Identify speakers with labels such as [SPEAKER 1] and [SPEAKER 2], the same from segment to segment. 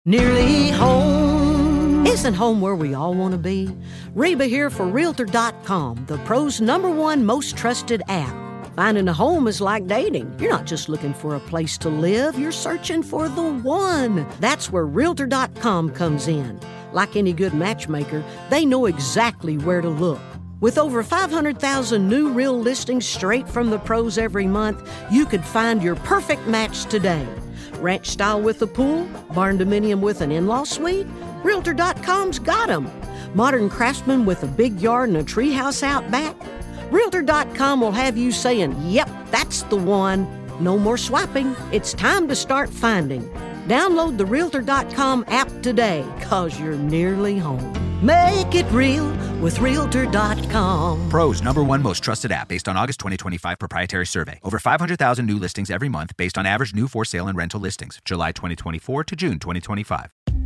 [SPEAKER 1] Nearly home. Isn't home where we all want to be? Reba here for Realtor.com, the pros' #1 most trusted app. Finding a home is like dating. You're not just looking for a place to live, you're searching for the one. That's where Realtor.com comes in. Like any good matchmaker, they know exactly where to look. With over 500,000 new real listings straight from the pros every month, you could find your perfect match today. Ranch style with a pool, barn dominium with an in-law suite? Realtor.com's got 'em. Modern craftsman with a big yard and a treehouse out back? Realtor.com will have you saying, yep, that's the one. No more swiping. It's time to start finding. Download the Realtor.com app today, 'cause you're nearly home. Make it real with Realtor.com.
[SPEAKER 2] Pros #1 most trusted app based on August 2025 proprietary survey. Over 500,000 new listings every month based on average new for sale and rental listings. July 2024 to June 2025.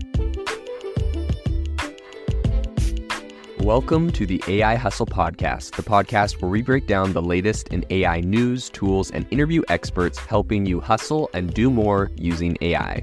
[SPEAKER 3] Welcome to the AI Hustle Podcast, the podcast where we break down the latest in AI news, tools, and interview experts helping you hustle and do more using AI.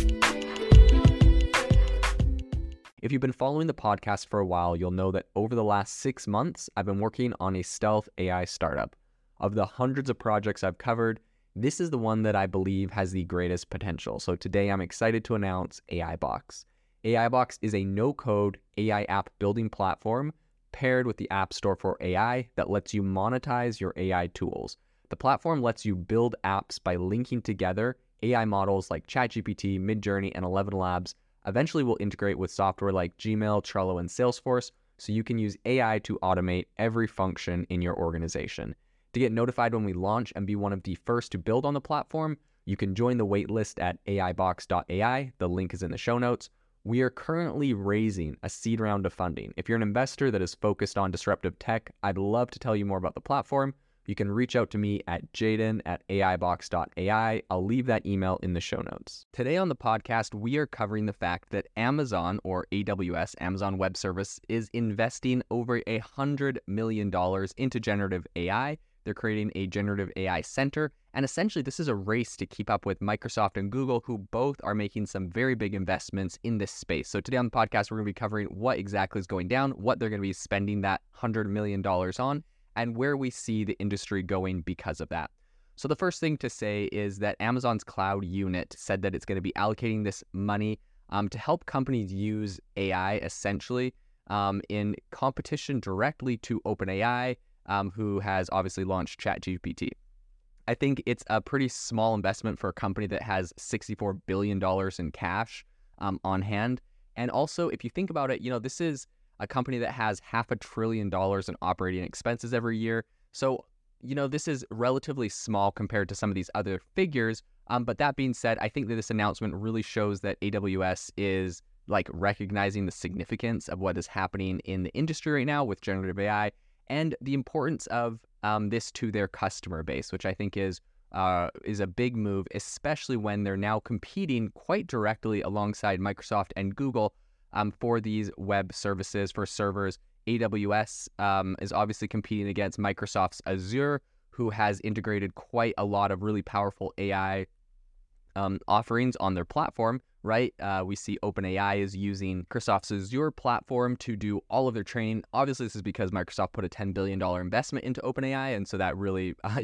[SPEAKER 3] If you've been following the podcast for a while, you'll know that over the last 6 months, I've been working on a stealth AI startup. Of the hundreds of projects I've covered, this is the one that I believe has the greatest potential. So today I'm excited to announce AIBox. AIBox is a no-code AI app building platform paired with the App Store for AI that lets you monetize your AI tools. The platform lets you build apps by linking together AI models like ChatGPT, Midjourney, and ElevenLabs. Eventually will integrate with software like Gmail, Trello, and Salesforce, so you can use AI to automate every function in your organization. To get notified when we launch and be one of the first to build on the platform, you can join the waitlist at aibox.ai. The link is in the show notes. We are currently raising a seed round of funding. If you're an investor that is focused on disruptive tech, I'd love to tell you more about the platform. You can reach out to me at jaden@aibox.ai. I'll leave that email in the show notes. Today on the podcast, we are covering the fact that Amazon, or AWS, Amazon Web Service, is investing over $100 million into generative AI. They're creating a generative AI center. And essentially, this is a race to keep up with Microsoft and Google, who both are making some very big investments in this space. So today on the podcast, we're going to be covering what exactly is going down, what they're going to be spending that $100 million on, and where we see the industry going because of that. So the first thing to say is that Amazon's cloud unit said that it's going to be allocating this money to help companies use AI essentially in competition directly to OpenAI, who has obviously launched ChatGPT. I think it's a pretty small investment for a company that has $64 billion in cash on hand. And also, if you think about it, this is a company that has $500 billion in operating expenses every year. So, this is relatively small compared to some of these other figures. But that being said, I think that this announcement really shows that AWS is recognizing the significance of what is happening in the industry right now with generative AI and the importance of this to their customer base, which I think is a big move, especially when they're now competing quite directly alongside Microsoft and Google for these web services, for servers. AWS is obviously competing against Microsoft's Azure, who has integrated quite a lot of really powerful AI offerings on their platform, right? We see OpenAI is using Microsoft's Azure platform to do all of their training. Obviously, this is because Microsoft put a $10 billion investment into OpenAI, and so that really, I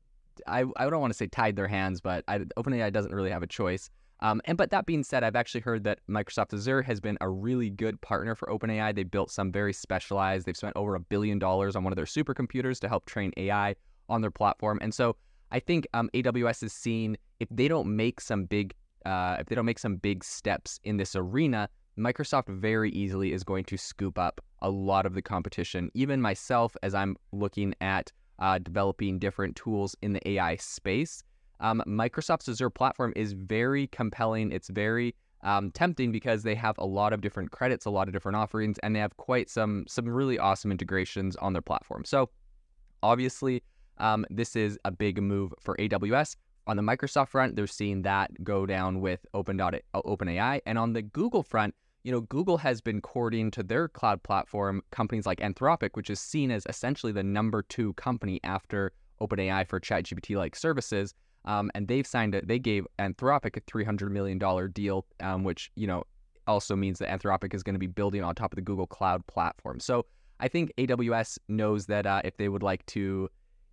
[SPEAKER 3] don't want to say tied their hands, but OpenAI doesn't really have a choice. But that being said, I've actually heard that Microsoft Azure has been a really good partner for OpenAI. They built some very specialized, they've spent over $1 billion on one of their supercomputers to help train AI on their platform. And so I think AWS is seeing if they don't make some big steps in this arena, Microsoft very easily is going to scoop up a lot of the competition. Even myself, as I'm looking at developing different tools in the AI space, Microsoft's Azure platform is very compelling. It's very tempting because they have a lot of different credits, a lot of different offerings, and they have quite some really awesome integrations on their platform. So obviously, this is a big move for AWS. On the Microsoft front, they're seeing that go down with OpenAI. And on the Google front, Google has been courting to their cloud platform companies like Anthropic, which is seen as essentially the number 2 company after OpenAI for ChatGPT-like services. And they gave Anthropic a $300 million deal, which, also means that Anthropic is going to be building on top of the Google Cloud platform. So I think AWS knows that if they'd like to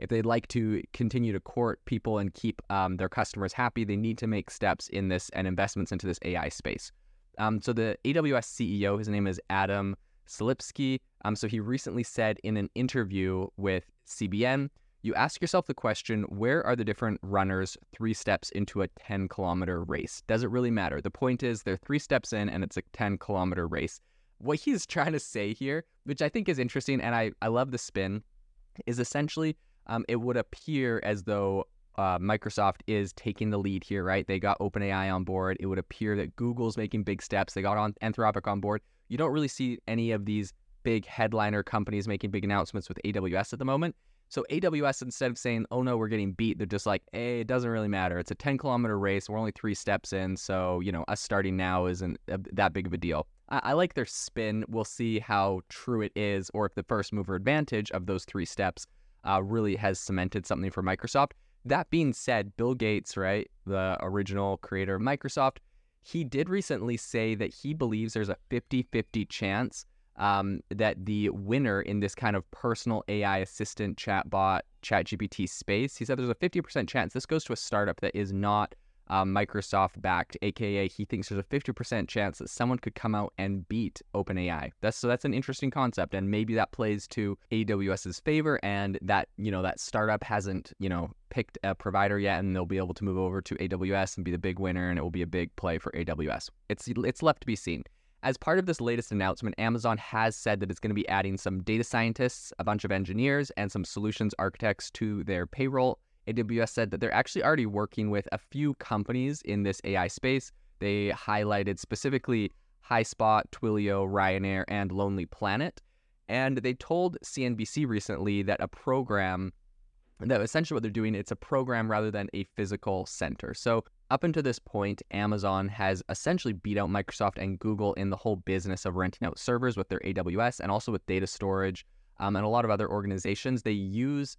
[SPEAKER 3] continue to court people and keep their customers happy, they need to make steps in this and investments into this AI space. So the AWS CEO, his name is Adam Selipsky. So he recently said in an interview with CBN, you ask yourself the question, where are the different runners 3 steps into a 10-kilometer race? Does it really matter? The point is they're 3 steps in and it's a 10-kilometer race. What he's trying to say here, which I think is interesting, and I love the spin, is essentially it would appear as though Microsoft is taking the lead here, right? They got OpenAI on board. It would appear that Google's making big steps. They got Anthropic on board. You don't really see any of these big headliner companies making big announcements with AWS at the moment. So AWS, instead of saying, oh no, we're getting beat, they're just like, hey, it doesn't really matter. It's a 10-kilometer race. We're only 3 steps in. So, us starting now isn't that big of a deal. I like their spin. We'll see how true it is, or if the first mover advantage of those 3 steps really has cemented something for Microsoft. That being said, Bill Gates, right, the original creator of Microsoft, he did recently say that he believes there's a 50-50 chance that the winner in this kind of personal AI assistant chatbot, ChatGPT space, he said there's a 50% chance this goes to a startup that is not Microsoft backed, aka he thinks there's a 50% chance that someone could come out and beat OpenAI. That's an interesting concept, and maybe that plays to AWS's favor, and that that startup hasn't picked a provider yet, and they'll be able to move over to AWS and be the big winner, and it will be a big play for AWS. It's left to be seen. As part of this latest announcement, Amazon has said that it's going to be adding some data scientists, a bunch of engineers, and some solutions architects to their payroll. AWS said that they're actually already working with a few companies in this AI space. They highlighted specifically HighSpot, Twilio, Ryanair, and Lonely Planet. And they told CNBC recently that essentially what they're doing, it's a program rather than a physical center. So up until this point, Amazon has essentially beat out Microsoft and Google in the whole business of renting out servers with their AWS and also with data storage and a lot of other organizations. They use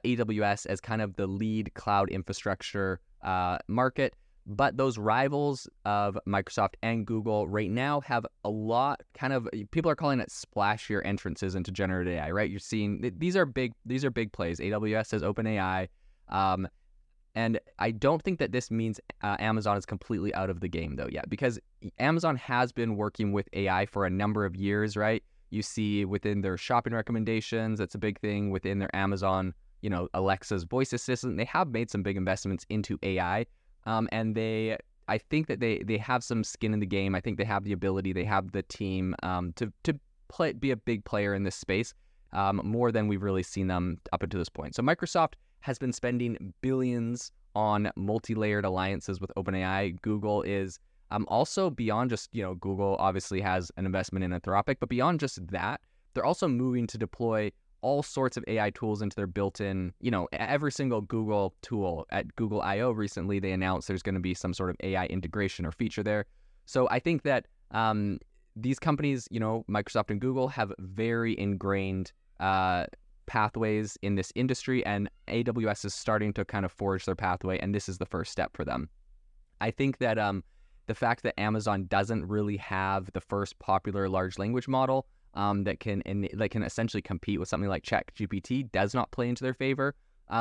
[SPEAKER 3] AWS as kind of the lead cloud infrastructure market. But those rivals of Microsoft and Google right now have a lot people are calling it splashier entrances into generative AI, right? You're seeing these are big plays. AWS has OpenAI. And I don't think that this means Amazon is completely out of the game though yet, because Amazon has been working with AI for a number of years, right? You see within their shopping recommendations, that's a big thing within their Amazon, Alexa's voice assistant. They have made some big investments into AI. And I think that they have some skin in the game. I think they have the ability, they have the team to be a big player in this space, more than we've really seen them up until this point. So Microsoft has been spending billions on multi-layered alliances with OpenAI. Google is also beyond just, Google obviously has an investment in Anthropic, but beyond just that, they're also moving to deploy all sorts of AI tools into their built-in, every single Google tool. At Google I/O recently, they announced there's going to be some sort of AI integration or feature there. So I think that these companies, Microsoft and Google, have very ingrained pathways in this industry, and AWS is starting to kind of forge their pathway, and this is the first step for them. I think that the fact that Amazon doesn't really have the first popular large language model that can essentially compete with something like ChatGPT does not play into their favor.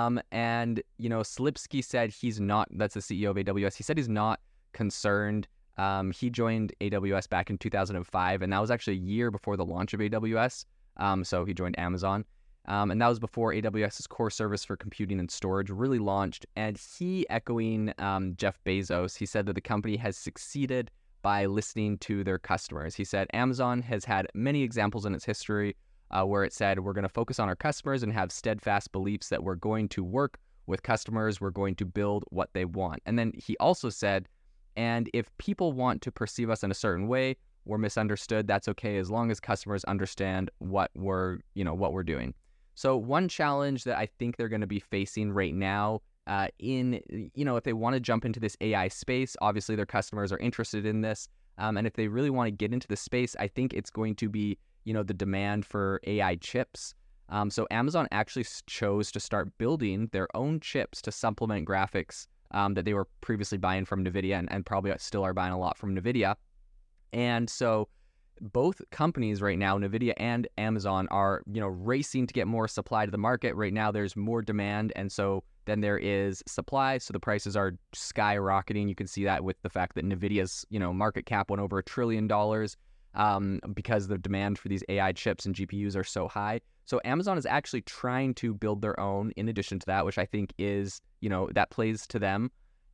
[SPEAKER 3] And Selipsky said he's not. That's the CEO of AWS. He said he's not concerned. He joined AWS back in 2005, and that was actually a year before the launch of AWS. So he joined Amazon, and that was before AWS's core service for computing and storage really launched. And he, echoing Jeff Bezos, he said that the company has succeeded by listening to their customers. He said Amazon has had many examples in its history where it said, we're going to focus on our customers and have steadfast beliefs that we're going to work with customers, we're going to build what they want. And then he also said, and if people want to perceive us in a certain way, we're misunderstood, that's okay, as long as customers understand what we're doing. So one challenge that I think they're going to be facing right now if they want to jump into this AI space, obviously their customers are interested in this. And if they really want to get into the space, I think it's going to be, the demand for AI chips. So Amazon actually chose to start building their own chips to supplement graphics that they were previously buying from NVIDIA and probably still are buying a lot from NVIDIA. And so both companies right now, NVIDIA and Amazon, are, racing to get more supply to the market. Right now, there's more demand, and so then there is supply, so the prices are skyrocketing. You can see that with the fact that NVIDIA's, market cap went over $1 trillion because the demand for these AI chips and GPUs are so high. So Amazon is actually trying to build their own in addition to that, which I think is, that plays to them.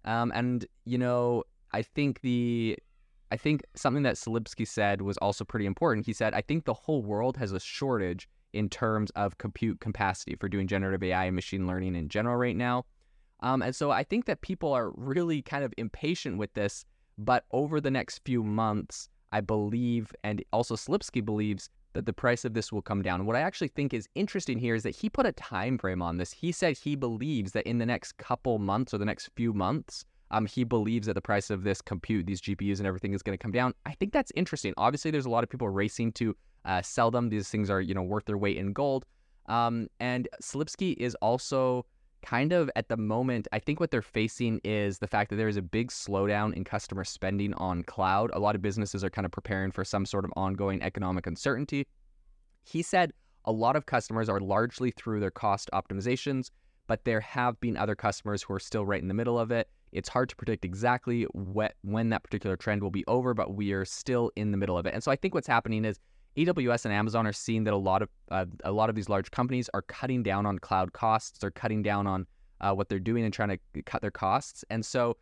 [SPEAKER 3] I think something that Slipsky said was also pretty important. He said, I think the whole world has a shortage in terms of compute capacity for doing generative AI and machine learning in general right now. And so I think that people are really kind of impatient with this, but over the next few months, I believe, and also Slipsky believes, that the price of this will come down. What I actually think is interesting here is that he put a time frame on this. He said he believes that in the next couple months or the next few months, he believes that the price of this compute, these GPUs and everything is going to come down. I think that's interesting. Obviously, there's a lot of people racing to sell them. These things are, worth their weight in gold. And Slipsky is also kind of at the moment, I think what they're facing is the fact that there is a big slowdown in customer spending on cloud. A lot of businesses are kind of preparing for some sort of ongoing economic uncertainty. He said a lot of customers are largely through their cost optimizations, but there have been other customers who are still right in the middle of it. It's hard to predict exactly when that particular trend will be over, but we are still in the middle of it. And so I think what's happening is AWS and Amazon are seeing that a lot of these large companies are cutting down on cloud costs. They're cutting down on what they're doing and trying to cut their costs. And so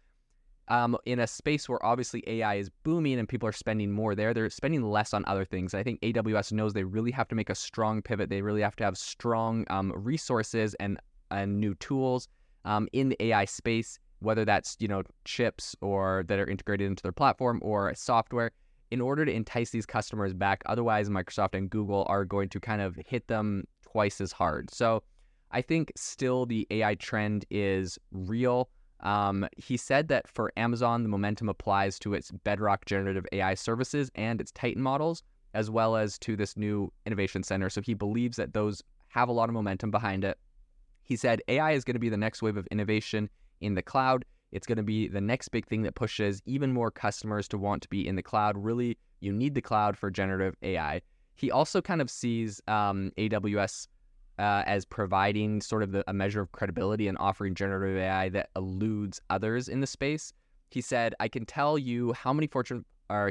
[SPEAKER 3] in a space where obviously AI is booming and people are spending more there, they're spending less on other things. I think AWS knows they really have to make a strong pivot. They really have to have strong resources and new tools in the AI space, whether that's, chips or that are integrated into their platform or software, in order to entice these customers back. Otherwise, Microsoft and Google are going to kind of hit them twice as hard. So I think still the AI trend is real. He said that for Amazon, the momentum applies to its Bedrock generative AI services and its Titan models, as well as to this new innovation center. So he believes that those have a lot of momentum behind it. He said AI is going to be the next wave of innovation in the cloud. It's going to be the next big thing that pushes even more customers to want to be in the cloud. Really, you need the cloud for generative AI. He also kind of sees AWS as providing sort of a measure of credibility and offering generative AI that eludes others in the space. He said, I can't tell you how many Fortune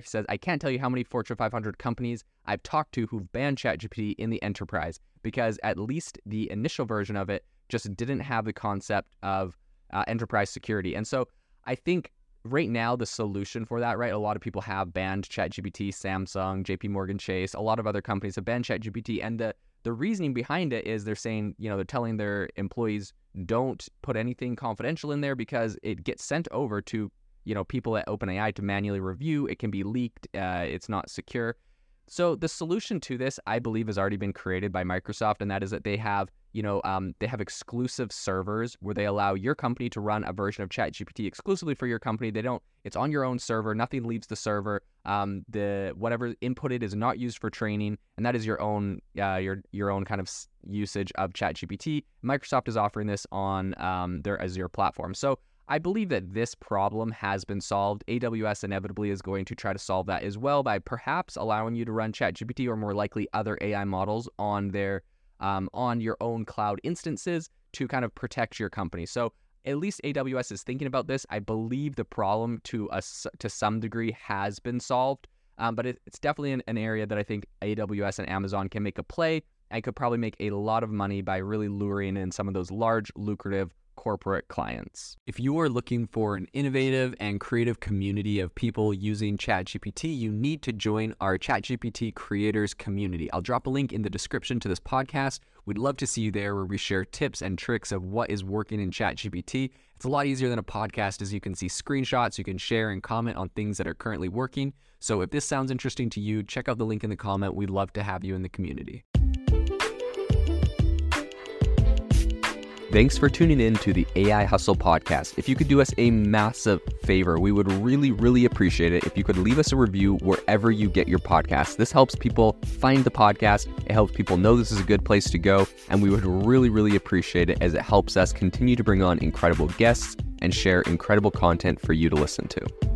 [SPEAKER 3] 500 companies I've talked to who've banned ChatGPT in the enterprise, because at least the initial version of it just didn't have the concept of enterprise security. And so I think right now the solution for that, right, a lot of people have banned ChatGPT, Samsung, JP Morgan Chase, a lot of other companies have banned ChatGPT. And the reasoning behind it is they're saying, they're telling their employees, don't put anything confidential in there because it gets sent over to, people at OpenAI to manually review. It can be leaked. It's not secure. So the solution to this, I believe, has already been created by Microsoft, and that is that they have exclusive servers where they allow your company to run a version of ChatGPT exclusively for your company. It's on your own server. Nothing leaves the server. Whatever inputted is not used for training, and that is your own kind of usage of ChatGPT. Microsoft is offering this on their Azure platform. So I believe that this problem has been solved. AWS inevitably is going to try to solve that as well by perhaps allowing you to run ChatGPT or more likely other AI models on their on your own cloud instances to kind of protect your company. So at least AWS is thinking about this. I believe the problem to some degree has been solved, but it's definitely an area that I think AWS and Amazon can make a play and could probably make a lot of money by really luring in some of those large, lucrative corporate clients. If you are looking for an innovative and creative community of people using ChatGPT, you need to join our ChatGPT creators community. I'll drop a link in the description to this podcast. We'd love to see you there, where we share tips and tricks of what is working in ChatGPT. It's a lot easier than a podcast, as you can see screenshots, you can share and comment on things that are currently working. So if this sounds interesting to you, check out the link in the comment. We'd love to have you in the community. Thanks for tuning in to the AI Hustle podcast. If you could do us a massive favor, we would really, really appreciate it if you could leave us a review wherever you get your podcasts. This helps people find the podcast. It helps people know this is a good place to go. And we would really, really appreciate it, as it helps us continue to bring on incredible guests and share incredible content for you to listen to.